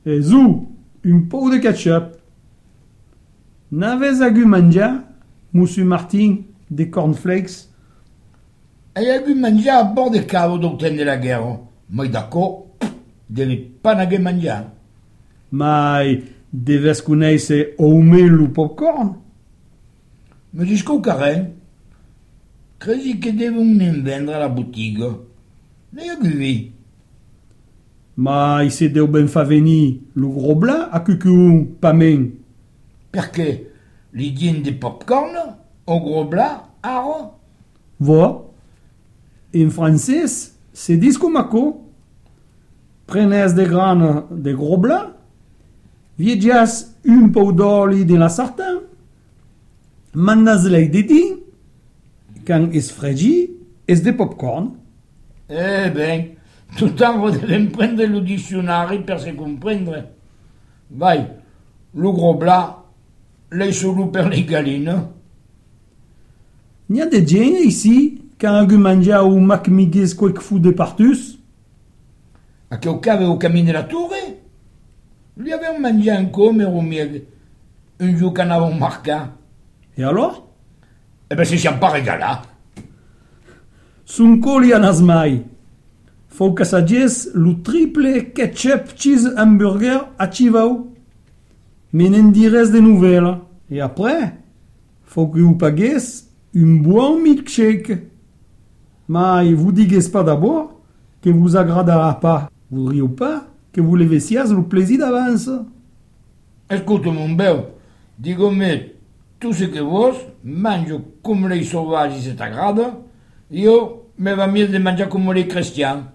Et zou, un pot de ketchup. N'avez agu menjar, Monsieur Martin, des cornflakes? Hai agu mangiar a bord de cavo d'obtenir de la guerre. Moi d'accord, devi pas n'aguer mangiar. Mai deves conèisser aumel o popcorn? Me dis qu'au carré, credi que devons en vendre a la botiga. N'ai agu vi. Mai se deu ben fa venir lo gros blanc a cucun pamen. Perché l'idien de popcorn, au gros blanc, aro. Vo, en francès, se dis com aco. Prenez de grans de gros blanc, viegias un peu d'oli de la sartin, mandas-lei de din, quand es fregi, es de popcorn. Eh ben, tout en devem prendre le dictionari per se comprendre. Vai, lo gros blanc, l'hai solo per les galines. N'y a de gent ici, quand agu manja ou mac migues quec fou de partus? A che o cave o camin de la torre? Lui avevamo mangiato un come o miel, un giù che avevamo marcato. Et alors? Eh ben, si siamo pas regalà. Sun coli anas mai. Faut que s'agisse le triple ketchup cheese hamburger à Chivao. Mais n'en dires de nouvelles. Et après, faut que vous paguez un bon milkshake. Mais vous diguez pas d'abord que vous agradera pas. Vous riez pas que vous le vessiez le plaisir d'avance. Écoute, mon bel, digo-me tout ce que vos, mangio come les sauvages si t'agrada, io me va mieux de manger comme les chrétiens.